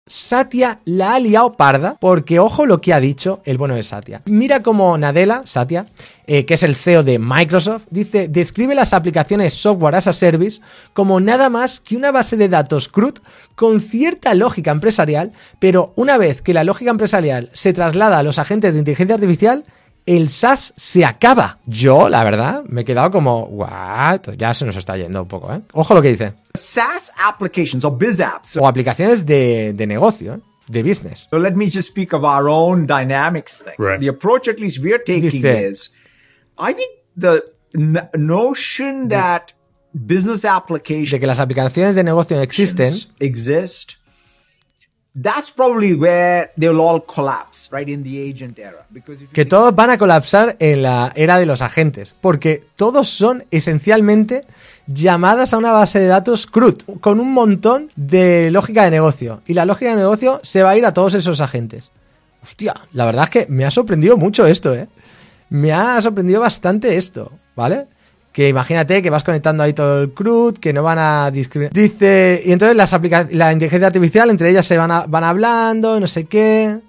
Satya la ha liado parda, porque ojo lo que ha dicho el bueno de Satya. Mira como Nadella, Satya, que es el CEO de Microsoft, dice, describe las aplicaciones Software as a Service como nada más que una base de datos CRUD con cierta lógica empresarial, pero una vez que la lógica empresarial se traslada a los agentes de inteligencia artificial, el SaaS se acaba. Yo, la verdad, me he quedado como, what? Ya se nos está yendo un poco, ¿eh? Ojo lo que dice. SaaS applications or biz apps. O aplicaciones de negocio, ¿eh? De business. So let me just speak of our own dynamics thing. Right. The approach at least we're taking Dice, is, I think the notion that business applications de que las aplicaciones de negocio existen, exist, that's probably where they'll all collapse, right, in the agent era. Because if you que think- todos van a colapsar en la era de los agentes, porque todos son esencialmente llamadas a una base de datos CRUD, con un montón de lógica de negocio, y la lógica de negocio se va a ir a todos esos agentes. Hostia, la verdad es que me ha sorprendido mucho esto, ¿eh? Me ha sorprendido bastante esto, ¿vale? Que imagínate que vas conectando ahí todo el CRUD, que no van a discriminar. Dice, y entonces la inteligencia artificial, entre ellas se van hablando, no sé qué.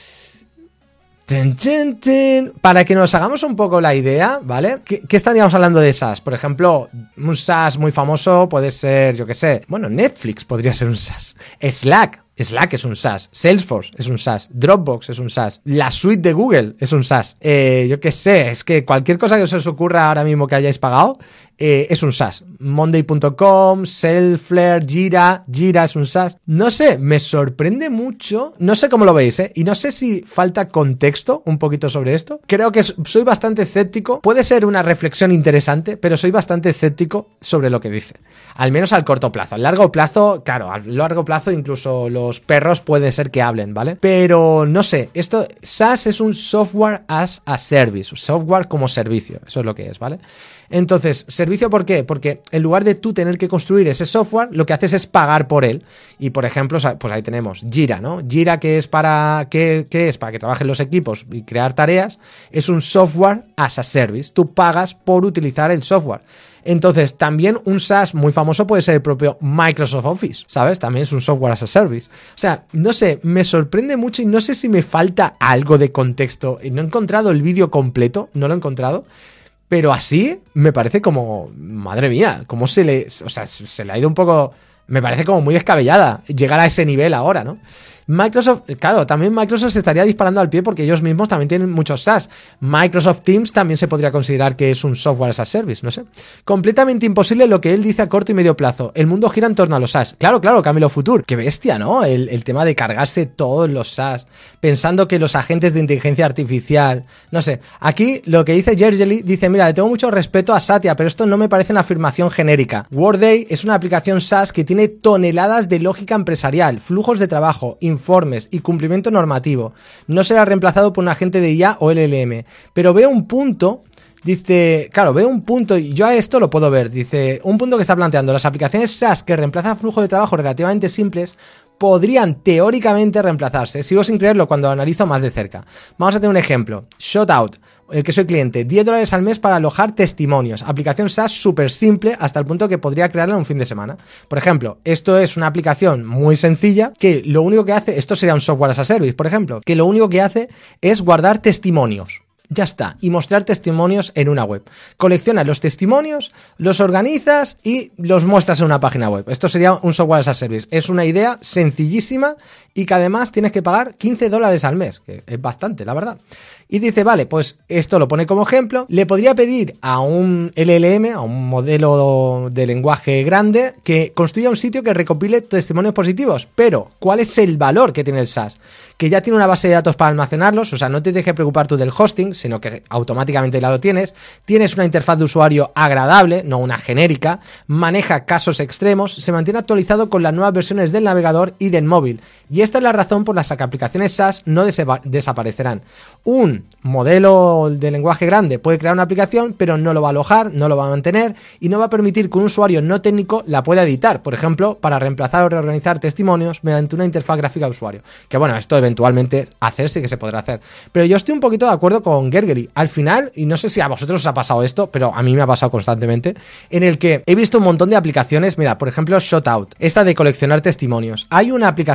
Tin, tin, tin. Para que nos hagamos un poco la idea, ¿vale? ¿Qué estaríamos hablando de SaaS? Por ejemplo, un SaaS muy famoso puede ser, yo qué sé, bueno, Netflix podría ser un SaaS. Slack es un SaaS. Salesforce es un SaaS. Dropbox es un SaaS. La suite de Google es un SaaS. Yo qué sé, es que cualquier cosa que os ocurra ahora mismo que hayáis pagado es un SaaS. Monday.com, Salesforce, Jira es un SaaS. No sé, me sorprende mucho. No sé cómo lo veis, y no sé si falta contexto un poquito sobre esto. Creo que soy bastante escéptico. Puede ser una reflexión interesante, pero soy bastante escéptico sobre lo que dice. Al menos al corto plazo. Al largo plazo, claro, al largo plazo incluso los perros puede ser que hablen, ¿vale? Pero no sé, esto, SaaS es un Software as a Service, software como servicio, eso es lo que es, ¿vale? Entonces, ¿servicio por qué? Porque en lugar de tú tener que construir ese software, lo que haces es pagar por él. Y por ejemplo, pues ahí tenemos Jira, ¿no? Jira, que es para ¿qué es? Para que trabajen los equipos y crear tareas, es un Software as a Service. Tú pagas por utilizar el software. Entonces, también un SaaS muy famoso puede ser el propio Microsoft Office, ¿sabes? También es un Software as a Service. O sea, no sé, me sorprende mucho y no sé si me falta algo de contexto. No he encontrado el vídeo completo, no lo he encontrado. Pero así me parece como, madre mía, cómo se le ha ido un poco, me parece como muy descabellada llegar a ese nivel ahora, ¿no? Microsoft, claro, también Microsoft se estaría disparando al pie porque ellos mismos también tienen muchos SaaS. Microsoft Teams también se podría considerar que es un software as a service, no sé. Completamente imposible lo que él dice a corto y medio plazo. El mundo gira en torno a los SaaS. Claro, Camilo Futur. Qué bestia, ¿no? El tema de cargarse todos los SaaS, pensando que los agentes de inteligencia artificial, no sé. Aquí lo que dice Jergely, dice, mira, le tengo mucho respeto a Satya, pero esto no me parece una afirmación genérica. Workday es una aplicación SaaS que tiene toneladas de lógica empresarial, flujos de trabajo, informes y cumplimiento normativo. No será reemplazado por un agente de IA o LLM. Pero veo un punto, dice, claro, veo un punto, y yo a esto lo puedo ver, dice, un punto que está planteando, las aplicaciones SaaS que reemplazan flujos de trabajo relativamente simples podrían teóricamente reemplazarse. Sigo sin creerlo cuando lo analizo más de cerca. Vamos a tener un ejemplo. Shotout, el que soy cliente, $10 al mes para alojar testimonios. Aplicación SaaS súper simple hasta el punto que podría crearla en un fin de semana. Por ejemplo, esto es una aplicación muy sencilla que lo único que hace, esto sería un software as a service, por ejemplo, que lo único que hace es guardar testimonios. Ya está, y mostrar testimonios en una web. Coleccionas los testimonios, los organizas y los muestras en una página web. Esto sería un software as a service. Es una idea sencillísima y que además tienes que pagar $15 al mes, que es bastante, la verdad. Y dice, vale, pues esto lo pone como ejemplo. Le podría pedir a un LLM, a un modelo de lenguaje grande, que construya un sitio que recopile testimonios positivos. Pero, ¿cuál es el valor que tiene el SaaS? Que ya tiene una base de datos para almacenarlos, o sea, no te tienes que preocupar tú del hosting, sino que automáticamente ya lo tienes. Tienes una interfaz de usuario agradable, no una genérica. Maneja casos extremos, se mantiene actualizado con las nuevas versiones del navegador y del móvil. Y esta es la razón por la que aplicaciones SaaS no desaparecerán. Un modelo de lenguaje grande puede crear una aplicación, pero no lo va a alojar, no lo va a mantener y no va a permitir que un usuario no técnico la pueda editar, por ejemplo, para reemplazar o reorganizar testimonios mediante una interfaz gráfica de usuario. Que bueno, esto eventualmente hacerse que se podrá hacer. Pero yo estoy un poquito de acuerdo con Jergely. Al final, y no sé si a vosotros os ha pasado esto, pero a mí me ha pasado constantemente, en el que he visto un montón de aplicaciones, mira, por ejemplo, Shotout, esta de coleccionar testimonios. Hay una aplicación que yo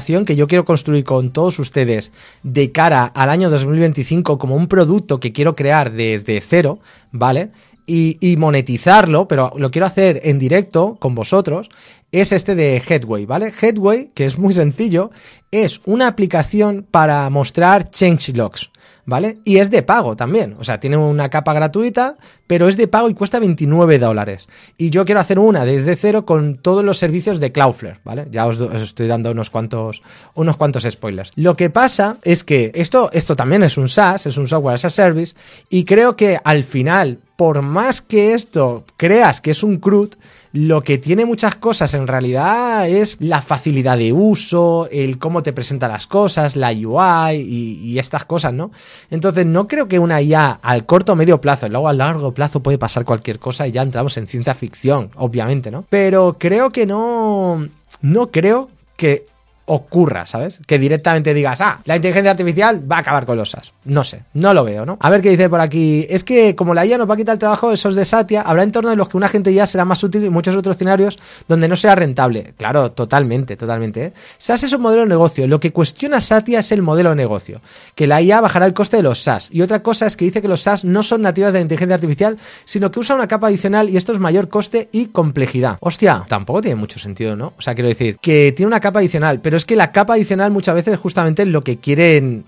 yo quiero construir con todos ustedes de cara al año 2025 como un producto que quiero crear desde cero, ¿vale? Y monetizarlo, pero lo quiero hacer en directo con vosotros, es este de Headway, ¿vale? Headway, que es muy sencillo, es una aplicación para mostrar changelogs, ¿vale? Y es de pago también, o sea, tiene una capa gratuita, pero es de pago y cuesta $29. Y yo quiero hacer una desde cero con todos los servicios de Cloudflare, ¿vale? Ya os estoy dando unos cuantos spoilers. Lo que pasa es que esto también es un SaaS, es un Software as a Service, y creo que al final, por más que esto creas que es un CRUD, lo que tiene muchas cosas en realidad es la facilidad de uso, el cómo te presenta las cosas, la UI y estas cosas, ¿no? Entonces no creo que una IA al corto o medio plazo, luego a largo plazo puede pasar cualquier cosa y ya entramos en ciencia ficción, obviamente, ¿no? Pero creo que no creo que ocurra, ¿sabes? Que directamente digas, la inteligencia artificial va a acabar con los SaaS. No sé, no lo veo, ¿no? A ver qué dice por aquí. Es que como la IA nos va a quitar el trabajo, esos de Satya, habrá entornos en los que un agente IA será más útil y muchos otros escenarios donde no sea rentable. Claro, totalmente, ¿eh? SaaS es un modelo de negocio. Lo que cuestiona Satya es el modelo de negocio. Que la IA bajará el coste de los SaaS. Y otra cosa es que dice que los SaaS no son nativas de la inteligencia artificial, sino que usan una capa adicional y esto es mayor coste y complejidad. Hostia, tampoco tiene mucho sentido, ¿no? O sea, quiero decir, que tiene una capa adicional, pero es que la capa adicional muchas veces es justamente lo que quieren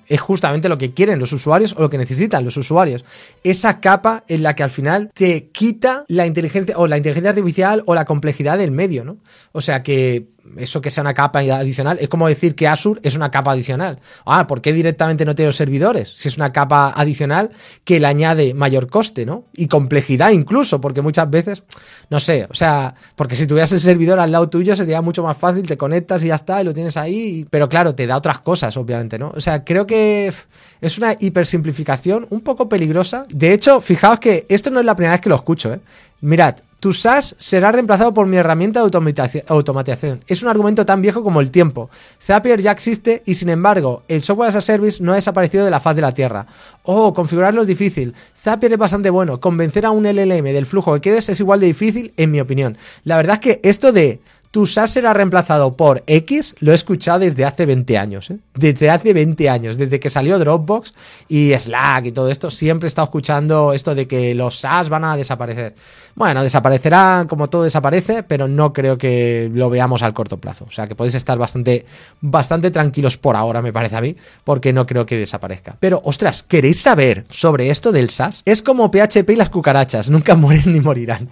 los usuarios o lo que necesitan los usuarios. Esa capa en la que al final te quita la inteligencia artificial o la complejidad del medio, ¿no? O sea que eso que sea una capa adicional es como decir que Azure es una capa adicional. ¿Por qué directamente no tiene los servidores? Si es una capa adicional que le añade mayor coste, ¿no? Y complejidad incluso, porque muchas veces, no sé, o sea, porque si tuvieras el servidor al lado tuyo sería mucho más fácil, te conectas y ya está, y lo tienes ahí, pero claro, te da otras cosas, obviamente, ¿no? O sea, creo que es una hipersimplificación un poco peligrosa. De hecho, fijaos que esto no es la primera vez que lo escucho, ¿eh? Mirad, tu SaaS será reemplazado por mi herramienta de automatización. Es un argumento tan viejo como el tiempo. Zapier ya existe y, sin embargo, el software as a service no ha desaparecido de la faz de la tierra. Configurarlo es difícil. Zapier es bastante bueno. Convencer a un LLM del flujo que quieres es igual de difícil, en mi opinión. La verdad es que esto de tu SaaS será reemplazado por X, lo he escuchado desde hace 20 años, ¿eh? Desde hace 20 años, desde que salió Dropbox y Slack y todo esto, siempre he estado escuchando esto de que los SaaS van a desaparecer. Bueno, desaparecerán como todo desaparece, pero no creo que lo veamos al corto plazo. O sea, que podéis estar bastante tranquilos por ahora, me parece a mí, porque no creo que desaparezca. Pero, ostras, ¿queréis saber sobre esto del SaaS? Es como PHP y las cucarachas, nunca mueren ni morirán.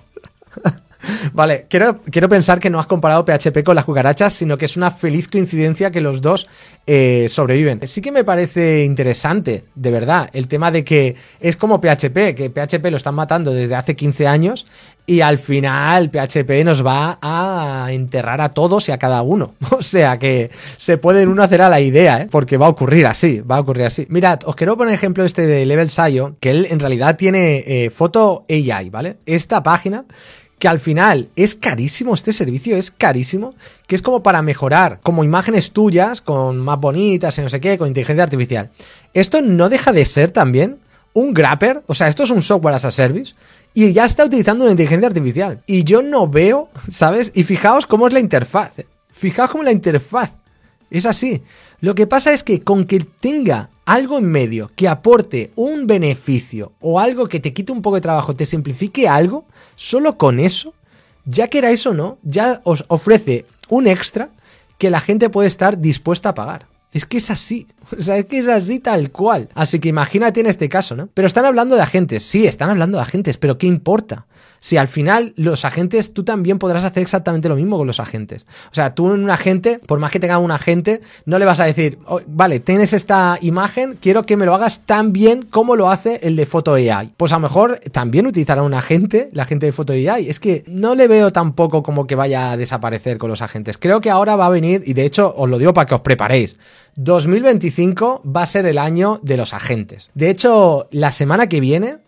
Vale, quiero pensar que no has comparado PHP con las cucarachas, sino que es una feliz coincidencia que los dos sobreviven. Sí que me parece interesante, de verdad, el tema de que es como PHP, que PHP lo están matando desde hace 15 años y al final PHP nos va a enterrar a todos y a cada uno. O sea que se puede uno hacer a la idea, ¿eh? Porque va a ocurrir así. Mirad, os quiero poner ejemplo este de Level.io, que él en realidad tiene Photo AI, ¿vale? Esta página que al final es carísimo, este servicio es carísimo, que es como para mejorar como imágenes tuyas, con más bonitas y no sé qué, con inteligencia artificial. Esto no deja de ser también un grapper, o sea, esto es un software as a service, y ya está utilizando una inteligencia artificial. Y yo no veo, ¿sabes? Y fijaos cómo es la interfaz, fijaos cómo la interfaz es así. Lo que pasa es que con que tenga algo en medio que aporte un beneficio o algo que te quite un poco de trabajo, te simplifique algo, solo con eso, ya que era eso no, ya os ofrece un extra que la gente puede estar dispuesta a pagar. Es que es así, o sea, es que es así tal cual. Así que imagínate en este caso, ¿no? Pero están hablando de agentes, sí, están hablando de agentes, pero ¿qué importa? Si al final los agentes, tú también podrás hacer exactamente lo mismo con los agentes. O sea, tú en un agente, por más que tenga un agente, no le vas a decir, vale, tienes esta imagen, quiero que me lo hagas tan bien como lo hace el de Photo AI. Pues a lo mejor también utilizará un agente, la gente de Photo AI. Es que no le veo tampoco como que vaya a desaparecer con los agentes. Creo que ahora va a venir, y de hecho os lo digo para que os preparéis, 2025 va a ser el año de los agentes. De hecho, la semana que viene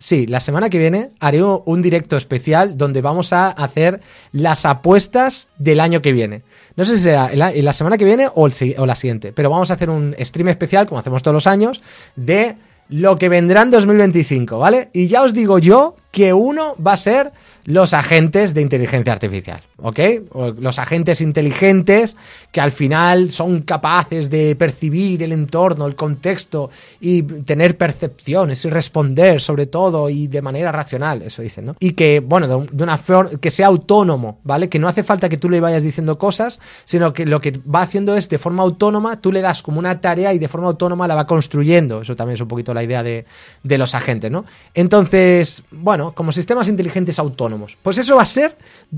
haré un directo especial donde vamos a hacer las apuestas del año que viene. No sé si será la semana que viene o la siguiente, pero vamos a hacer un stream especial, como hacemos todos los años, de lo que vendrá en 2025, ¿vale? Y ya os digo yo que uno va a ser los agentes de inteligencia artificial, ¿ok? O los agentes inteligentes que al final son capaces de percibir el entorno, el contexto y tener percepciones y responder sobre todo y de manera racional, eso dicen, ¿no? Y que, bueno, de una forma que sea autónomo, ¿vale? Que no hace falta que tú le vayas diciendo cosas, sino que lo que va haciendo es de forma autónoma, tú le das como una tarea y de forma autónoma la va construyendo. Eso también es un poquito la idea de los agentes, ¿no? Entonces, bueno, como sistemas inteligentes autónomos. Pues eso va a ser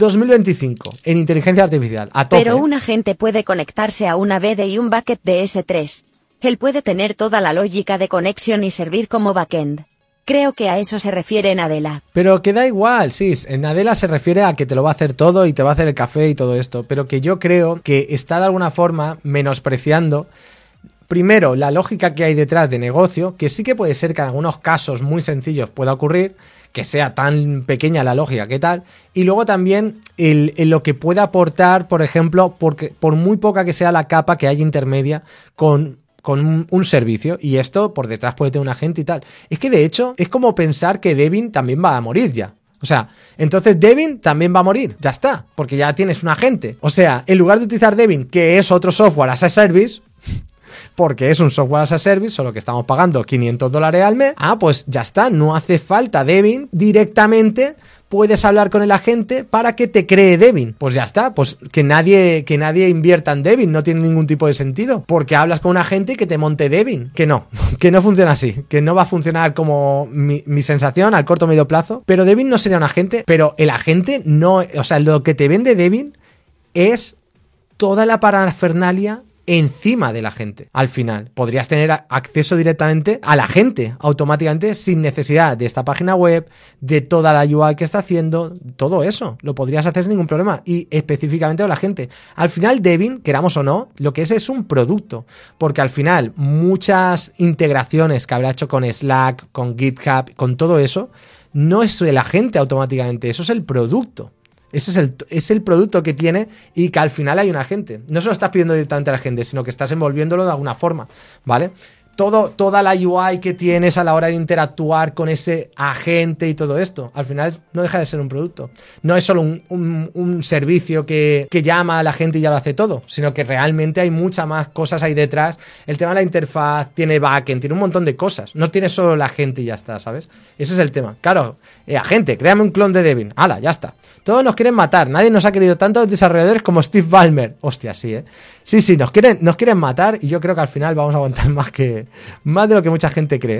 2025 en inteligencia artificial, a tope. Pero un agente puede conectarse a una BD y un bucket de S3. Él puede tener toda la lógica de conexión y servir como backend. Creo que a eso se refiere en Adela. Pero que da igual, sí, en Adela se refiere a que te lo va a hacer todo y te va a hacer el café y todo esto, pero que yo creo que está de alguna forma menospreciando primero la lógica que hay detrás de negocio, que sí que puede ser que en algunos casos muy sencillos pueda ocurrir, que sea tan pequeña la lógica que tal, y luego también lo que pueda aportar, por ejemplo, porque por muy poca que sea la capa que hay intermedia con un servicio, y esto por detrás puede tener un agente y tal. Es que de hecho es como pensar que Devin también va a morir ya. O sea, entonces Devin también va a morir, ya está, porque ya tienes un agente. O sea, en lugar de utilizar Devin, que es otro software as a service, porque es un software as a service, solo que estamos pagando $500 al mes, pues ya está, no hace falta Devin, directamente puedes hablar con el agente para que te cree Devin. Pues ya está, pues que nadie invierta en Devin, no tiene ningún tipo de sentido, porque hablas con un agente y que te monte Devin, que no funciona así, que no va a funcionar como mi sensación al corto o medio plazo, pero Devin no sería un agente, pero el agente no, o sea, lo que te vende Devin es toda la parafernalia encima de la gente. Al final podrías tener acceso directamente a la gente automáticamente sin necesidad de esta página web, de toda la UI que está haciendo, todo eso lo podrías hacer sin ningún problema, y específicamente a la gente. Al final Devin, queramos o no, lo que es un producto, porque al final muchas integraciones que habrá hecho con Slack, con GitHub, con todo eso, no es el agente automáticamente, eso es el producto. Ese es el producto que tiene, y que al final hay un agente. No se lo estás pidiendo directamente al agente, sino que estás envolviéndolo de alguna forma, ¿vale? Toda la UI que tienes a la hora de interactuar con ese agente y todo esto, al final no deja de ser un producto. No es solo un servicio que llama a la gente y ya lo hace todo, sino que realmente hay muchas más cosas ahí detrás. El tema de la interfaz, tiene backend, tiene un montón de cosas. No tiene solo la gente y ya está, ¿sabes? Ese es el tema. Claro, agente, créame un clon de Devin. ¡Hala, ya está! Todos nos quieren matar. Nadie nos ha querido tanto desarrolladores como Steve Ballmer. Hostia, sí, ¿eh? Sí, nos quieren matar, y yo creo que al final vamos a aguantar más de lo que mucha gente cree,